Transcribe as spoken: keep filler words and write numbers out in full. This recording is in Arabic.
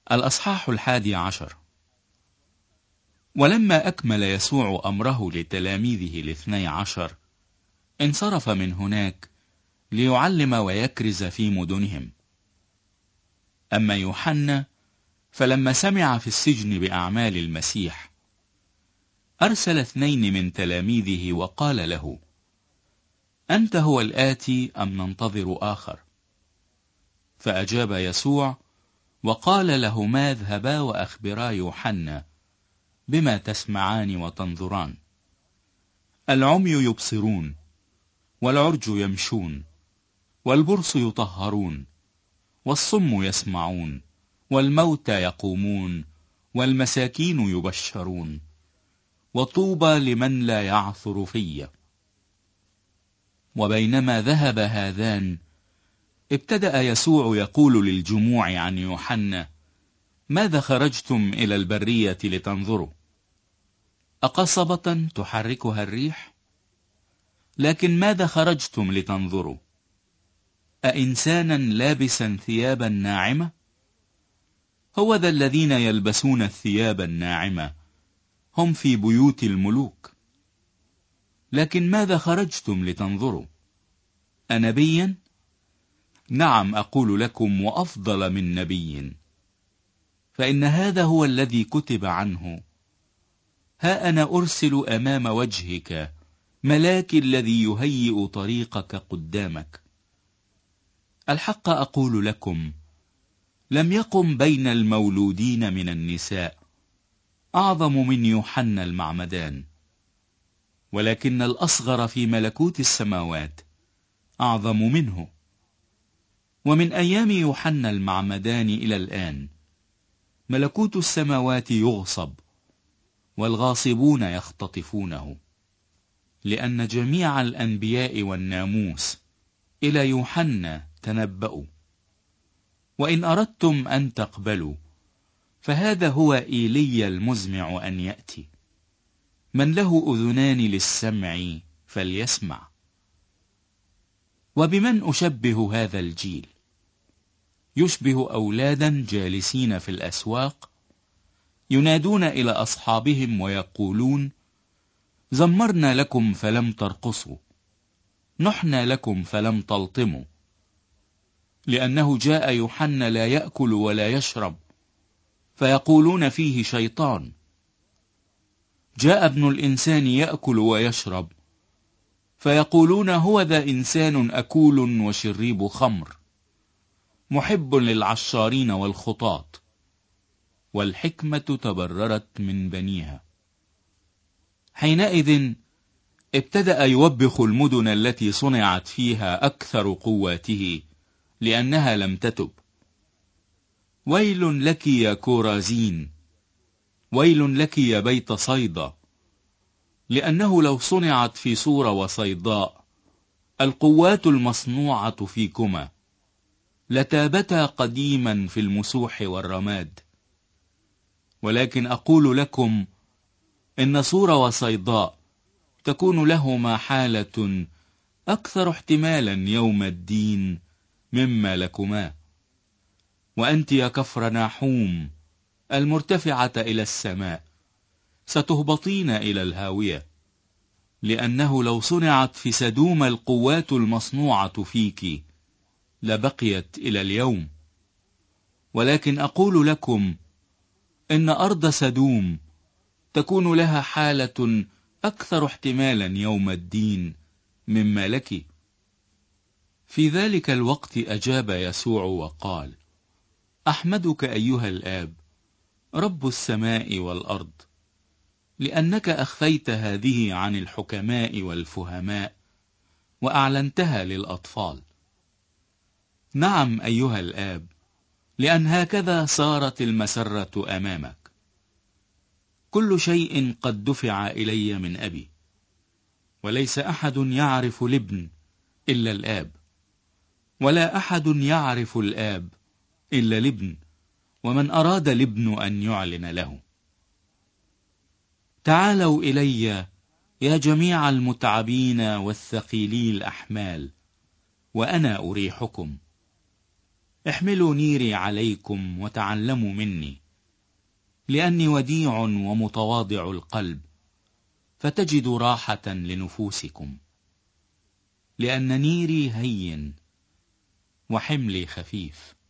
الأصحاح الحادي عشر. ولما أكمل يسوع أمره لتلاميذه الاثني عشر انصرف من هناك ليعلم ويكرز في مدنهم. أما يوحنا فلما سمع في السجن بأعمال المسيح أرسل اثنين من تلاميذه وقال له: أنت هو الآتي أم ننتظر آخر؟ فأجاب يسوع وقال لهما: اذهبا وأخبرا يوحنا بما تسمعان وتنظران. العمي يبصرون، والعرج يمشون، والبرص يطهرون، والصم يسمعون، والموتى يقومون، والمساكين يبشرون، وطوبى لمن لا يعثر في. وبينما ذهب هذان ابتدأ يسوع يقول للجموع عن يوحنا: ماذا خرجتم إلى البرية لتنظروا؟ أقصبة تحركها الريح؟ لكن ماذا خرجتم لتنظروا؟ أإنسانا لابسا ثيابا ناعمة؟ هو ذا الذين يلبسون الثياب الناعمة هم في بيوت الملوك. لكن ماذا خرجتم لتنظروا؟ أنبيا؟ نعم أقول لكم، وأفضل من نبي. فإن هذا هو الذي كتب عنه: ها أنا أرسل أمام وجهك ملاكي الذي يهيئ طريقك قدامك. الحق أقول لكم، لم يقم بين المولودين من النساء أعظم من يوحنا المعمدان، ولكن الأصغر في ملكوت السماوات أعظم منه. ومن أيام يوحنا المعمدان إلى الآن ملكوت السماوات يغصب، والغاصبون يختطفونه. لأن جميع الأنبياء والناموس إلى يوحنا تنبأوا. وإن أردتم أن تقبلوا فهذا هو إيليا المزمع أن يأتي. من له أذنان للسمع فليسمع. وبمن أشبه هذا الجيل؟ يشبه أولادا جالسين في الأسواق ينادون إلى أصحابهم ويقولون: زمرنا لكم فلم ترقصوا، نحنا لكم فلم تلطموا. لأنه جاء يوحنا لا يأكل ولا يشرب فيقولون فيه شيطان. جاء ابن الإنسان يأكل ويشرب فيقولون هو ذا إنسان أكول وشريب خمر، محب للعشارين والخطاة. والحكمة تبررت من بنيها. حينئذ ابتدأ يوبخ المدن التي صنعت فيها أكثر قواته لأنها لم تتب. ويل لك يا كورازين، ويل لك يا بيت صيدا، لأنه لو صنعت في صور وصيداء القوات المصنوعة فيكما لتابتا قديما في المسوح والرماد. ولكن أقول لكم إن صور وصيداء تكون لهما حالة أكثر احتمالا يوم الدين مما لكما. وأنت يا كفر ناحوم المرتفعة إلى السماء ستهبطين إلى الهاوية. لأنه لو صنعت في سدوم القوات المصنوعة فيك لبقيت إلى اليوم. ولكن أقول لكم إن أرض سدوم تكون لها حالة أكثر احتمالا يوم الدين مما لك. في ذلك الوقت أجاب يسوع وقال: أحمدك أيها الآب رب السماء والأرض، لأنك أخفيت هذه عن الحكماء والفهماء وأعلنتها للأطفال. نعم أيها الآب، لأن هكذا صارت المسرة أمامك. كل شيء قد دفع إلي من أبي، وليس أحد يعرف الابن إلا الآب، ولا أحد يعرف الآب إلا الابن، ومن أراد الابن أن يعلن له. تعالوا إلي يا جميع المتعبين والثقيلي الأحمال، وأنا أريحكم. احملوا نيري عليكم وتعلموا مني، لأني وديع ومتواضع القلب، فتجدوا راحة لنفوسكم، لأن نيري هين وحملي خفيف.